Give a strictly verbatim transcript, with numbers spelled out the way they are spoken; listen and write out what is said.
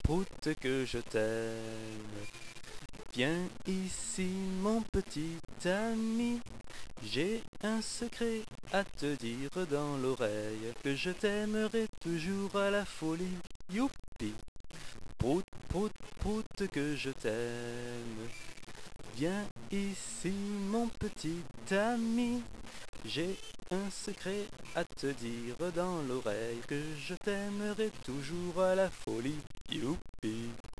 prout que je t'aime. Viens ici mon petit ami, j'ai un secret à te dire dans l'oreille, que je t'aimerai toujours à la folie. Youpi! Prout, prout, prout que je t'aime. Viens ici mon petit ami, j'ai un secret à te dire dans l'oreille, que je t'aimerai toujours à la folie. Youpi!